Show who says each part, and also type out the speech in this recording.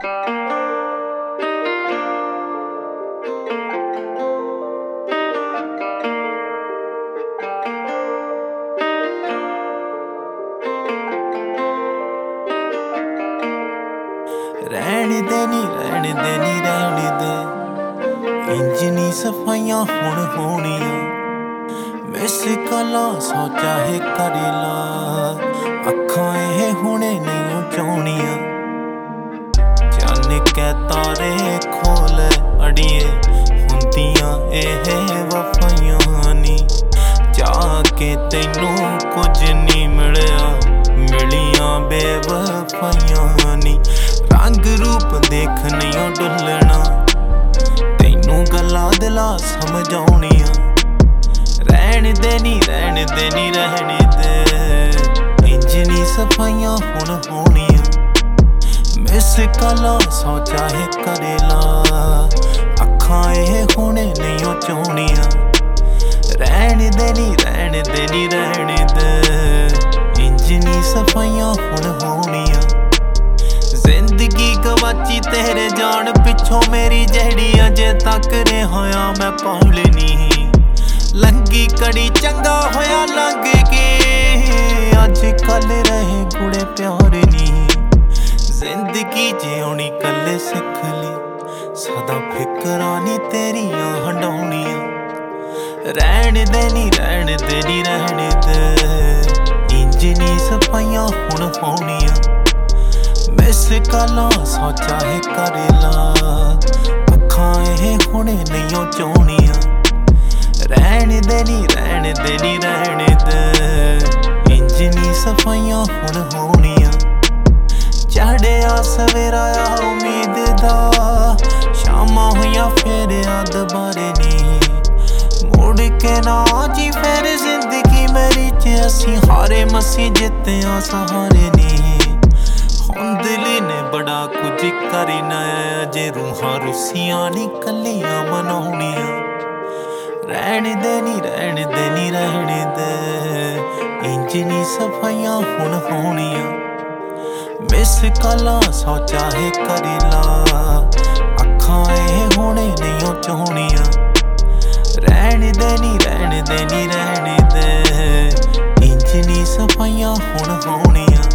Speaker 1: रहने दे नी रहने दे नी रहने दे इंज नी सफाइयां हुण होणियां मिस कॉलां सौ चाहे कर ला अखां एह हुणे नहीं चाहणियां चन्न कै तारे खोल अड़िए हुंदियां एह वफाइयां नी चाह के तैनू कुछ नहीं मिलिया मिलियां बेवफाइयां नी रंग रूप देख नहीं डुलना तैनू गल्लां दिला समझाउणियां रहने दे नी रहने दे नी रहने दे इंज नी सफाइयां हुण होणियां मिस कॉलां सौ चाहे करे ला अखां एह हुणे नहीं चाहणियां रहने दे नी रहने दे नी रहने दे इंज नी सफाइयां हुण होणियां जिंदगी गवाची तेरे जान पिछों मेरी जहड़ी अजे तक रहा मैं पाउल नहीं लंगी कड़ी चंगा होया लंघ के अज कल रहे गुड़े प्यार नहीं जिंदगी जिउणी कले सिख ली सदा फिकरां नी तेरियां हंडाउणियां रहने दे नी रहने दे नी रहने दे इंज नी सफाइयां हुण होणियां मिस कॉलां सौ चाहे कर ला अखां एह हुणे नहीं चाहणियां रहने दे नी रहने दे नी रहने दे इंज नी सफाइयां हुण होणियां चढ़िया सवेरा आ उम्मीद दा शामां होइयां फिर याद बारे नी मुड़ के ना जी फिर जिंदगी मेरी च असीं हारे मसी जित्तियां सहारे नी हुण दिल ने बड़ा कुछ करना अजे रूहां रुसियां नी कलियां मनाउणियां रहने दे नी रहने दे नी रहने दे इंज नी सफाइयां हुण होणियां मिस कॉलां सौ चाहे कर ला अखां एह हुणे नहीं चाहणियां रहने दे नी रहने दे नी रहने दे इंज नी सफाइयां हुण होणियां।